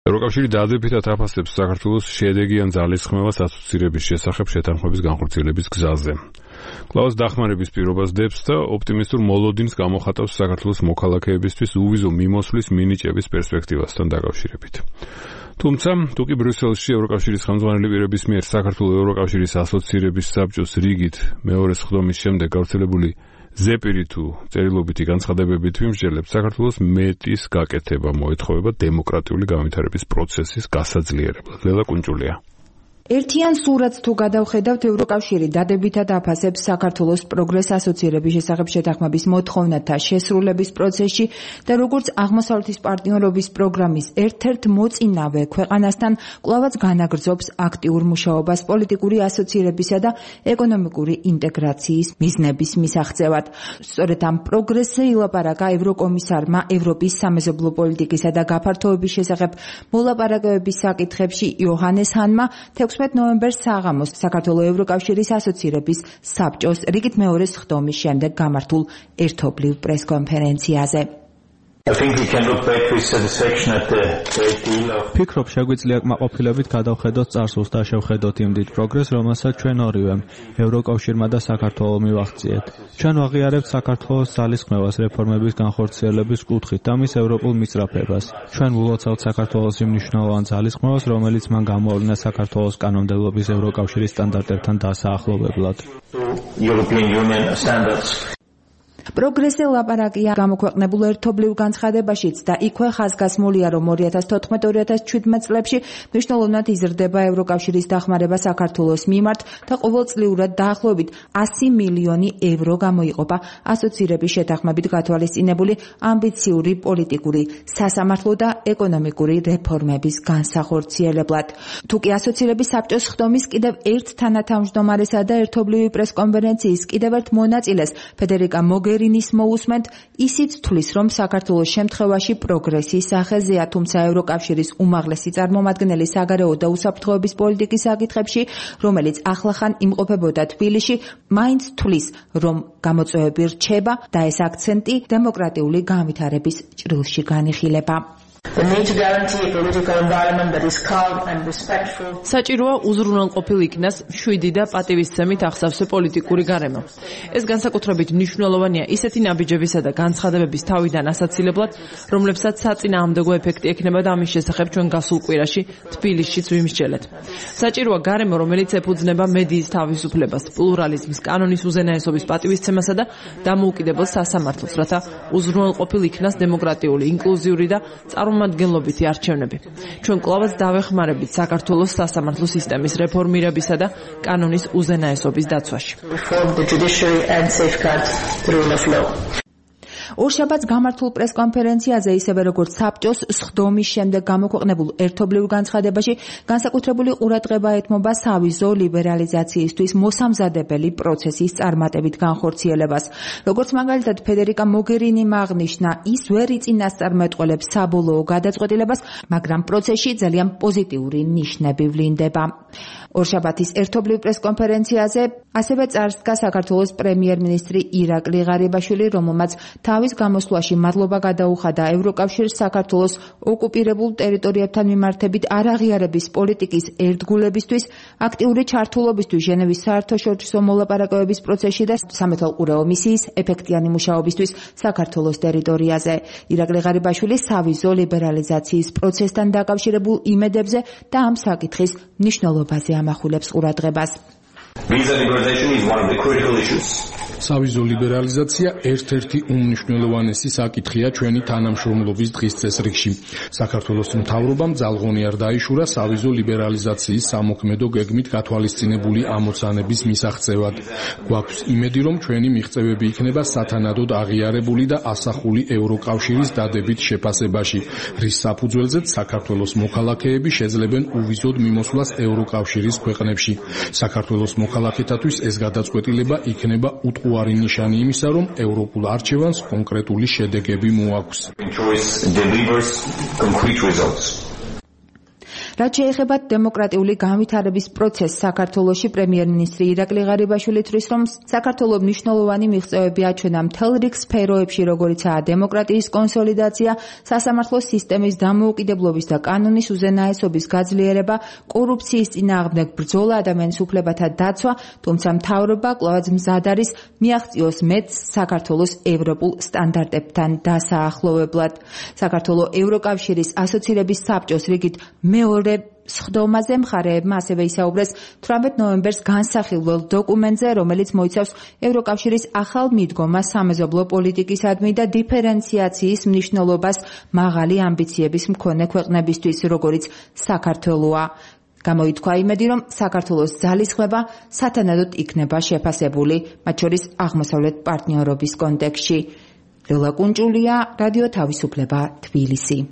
ევროკავშირი დადებითად აფასებს საქართველოს შედეგიან ძალისხმევას ასოცირების შესახებ შეთანხმების განხორციელების გზაზე. კლაუს დახმარების პირობას დებს და ოპტიმისტურ მოლოდინს გამოხატავს საქართველოს მოქალაქეებისთვის უვიზო მიმოსვლის მინიჭების პერსპექტივასთან დაკავშირებით. თუმცა, თუკი ბრიუსელში ევროკავშირის ხელმძღვანელი პირების მიერ საქართველოს ევროკავშირის ასოცირების საბჭოს რიგით მეორე სხდომის შემდეგ გავრცელებული ზეპირი თუ წერილობითი განცხადებებით ვიმსჯელებს, საქართველოს მეტის გაკეთება მოეთხოვება დემოკრატიული განვითარების პროცესის გასაძლიერებლად. ლელა კუნჭულია. ერთიან სურათს თუ გადავხედავთ, ევროკავშირი დადებითად აფასებს საქართველოს პროგრეს ასოცირების შესახებ შეთანხმების მოთხოვნათა შესრულების პროცესში და როგორც აღმოსავლეთის პარტნიორობის პროგრამის ერთ-ერთ მოწინავე ქვეყანასთან კვლავაც განაგრძობს აქტიურ მუშაობას პოლიტიკური ასოცირებისა და ეკონომიკური ინტეგრაციის მიზნების მისაღწევად. სწორედ ამ პროგრესზე ილაპარაკა ევროკომისარმა ევროპის სამეზობლო პოლიტიკისა და გაფართოების შესახებ მოლაპარაკებების საკითხებში იოჰანეს ჰანმა 16 ნოემბერს საღამოს საქართველოს ევროკავშირის ასოცირების საბჭოს რიგით მეორე სხდომის შემდეგ გამართულ ერთობლივ პრესკონფერენციაზე. ფიქრობ, შეგვიძლია კმაყოფილებით გადავხედოთ წარსულს და შევხედოთ იმ დიდ პროგრესს, რომელსაც ჩვენ ორივემ, ევროკავშირმა და საქართველოს მივაღწიეთ. ჩვენ ვაღიარებთ საქართველოს ძალისხმევას რეფორმების განხორციელების კუთხით და მის ევროპულ მისწრაფებას. ჩვენ ვილოცავთ საქართველოს იმ მნიშვნელოვან ძალისხმევას, რომელიც მან გამოავლინა საქართველოს კანონმდებლობის ევროკავშირის სტანდარტებთან დასაახლოვებლად. პროგრესზე ლაპარაკია გამოქვეყნებულ ერთობლივ განცხადებაშიც და იქვე ხაზგასმულია, რომ 2014-2017 წლებში მნიშვნელოვნად იზრდება ევროკავშირის დახმარება საქართველოს მიმართ და ყოველწლიურად დაახლოებით 100 მილიონი ევრო გამოიყოფა ასოცირების შეთანხმებით გათვალისწინებული ამბიციური პოლიტიკური, სასამართლო და ეკონომიკური რეფორმების განსახორციელებლად. თუკი ასოცირების საბჭოს სხდომის კიდევ ერთ თანათავმჯდომარესა და ერთობლივი პრესკონფერენციის კიდევ ერთ მონაწილეს ფედერიკა მოგერინის მოусმენთ, ისიც თვლის, რომ საქართველოს შემთხვევაში პროგრესის სახეზეა, თუმცა ევროკავშირის უმაღლესი წარმომადგენელი საგარეო და უსაფრთხოების პოლიტიკის საკითხებში, რომელიც ახლახან იმყოფებოდა თბილისში, მაინც თვლის, რომ გამოწვევები რჩება და ეს აქცენტი დემოკრატიული განვითარების ჭრილში განიხილება. საჭიროა უზრუნველყოფილ იქნას მშვიდი და პატივისცემით აღსავსე პოლიტიკური გარემო. ეს განსაკუთრებით მნიშვნელოვანია ისეთი ნაბიჯებისა და განცხადებების თავიდან ასაცილებლად, რომლებსაც საწინააღმდეგო ეფექტი ექნება და ამის შესახებ ჩვენ გასულ კვირაში თბილისშიც ვიმსჯელეთ. საჭიროა გარემო, რომელიც ეფუძნება მედიის თავისუფლებას, პლურალიზმს, კანონის უზენაესობის პატივისცემასა და დამოუკიდებელ სასამართლოს, რათა უზრუნველყოფილ იქნას დემოკრატიული, ინკლუზიური და წარმომადგენლობითი არჩევნები. ჩვენ კვლავაც დავეხმარებით საქართველოს სასამართლო სისტემის რეფორმირებისა და კანონის უზენაესობის დაცვაში. ორშაბათს გამართულ პრესკონფერენციაზე, ისევე როგორც საბჭოს სხდომის შემდეგ გამოქვეყნებულ ერთობლივ განცხადებაში, განსაკუთრებული ყურადღება ეთმობა სავიზო ლიბერალიზაციისთვის მოსამზადებელი პროცესის წარმატებით განხორციელებას. როგორც მაგალითად ფედერიკა მოგერინიმ აღნიშნა, ის ვერ იწინასწარმეტყველებს საბოლოო გადაწყვეტილებას, მაგრამ პროცესში ძალიან პოზიტიური ნიშნები ვლინდება. ორშაბათის ერთობლივ პრესკონფერენციაზე ასევე წარსდგა საქართველოს პრემიერ-მინისტრი ირაკლი ღარიბაშვილი, რომელმაც თავის გამოსვლაში მადლობა გადაუხადა ევროკავშირს საქართველოს ოკუპირებულ ტერიტორიებთან მიმართებით არაღიარების პოლიტიკის ერთგულებისთვის, აქტიური ჩართულობისთვის ჟენევის საერთაშორისო მოლაპარაკებების პროცესში და სამეთვალყურეო მისიის ეფექტიანი მუშაობისთვის საქართველოს ტერიტორიაზე. ირაკლი ღარიბაშვილი სავიზო ლიბერალიზაციის პროცესთან დაკავშირებულ იმედებზე და ამ საკითხის მნიშვნელობაზე ამახვილებს ყურადღებას. სავიზო ლიბერალიზაცია ერთ-ერთი უმნიშვნელოვანესი საკითხია ჩვენი თანამშრომლობის დღის წესრიგში. საქართველოს მთავრობამ ძალღონი არ დაიშურა სავიზო ლიბერალიზაციის სამოქმედო გეგმით გათვალისწინებული ამოცანების მისაღწევად. გვაქვს იმედი, რომ ჩვენი მიღწევები იქნება სათანადოდ აღიარებული და ასახული ევროკავშირის დადებით შეფასებაში, რის საფუძველზეც საქართველოს მოქალაქეები შეძლებენ უვიზოდ მიმოსვლას ევროკავშირის ქვეყნებში. საქართველოს მოქალაქეთათვის ეს გადაწყვეტილება იქნება უტყუარი ნიშანი იმისა, რომ ევროპულ არჩევანს კონკრეტული შედეგები მოაქვს. რაც შეეხება დემოკრატიული განვითარების პროცესს საქართველოში, პრემიერ-მინისტრი ირაკლი ღარიბაშვილი თვლის, რომ საქართველოს მნიშვნელოვანი მიღწევები აჩვენა მთელ რიგ სფეროებში, როგორიცაა დემოკრატიის კონსოლიდაცია, სასამართლოს სისტემის დამოუკიდებლობის და კანონის უზენაესობის გაძლიერება, კორუფციის წინააღმდეგ ბრძოლა, ადამიანის უფლებათა დაცვა, თუმცა მთავრობა კვლავაც მზად არის მიაღწიოს მეტს საქართველოს ევროპულ სტანდარტებთან დასაახლოვებლად. საქართველოს ევროკავშირის ასოცირების საბჭოს რიგით მეორე სხდომაზე მხარეებმა ასევე ისაუბრეს 18 ნოემბერს განსახილველ დოკუმენტზე, რომელიც მოიცავს ევროკავშირის ახალ მიდგომას სამეზობლო პოლიტიკისადმი და დიფერენციაციის მნიშვნელობას მაღალი ამბიციების მქონე ქვეყნებისთვის, როგორიც საქართველოა. გამოითქვა იმედი, რომ საქართველოს ძალისხმევა სათანადოდ იქნება შეფასებული, მათ შორის აღმოსავლეთ პარტნიორობის კონტექსტში. ლელა კუნჭულია, რადიო თავისუფლება, თბილისი.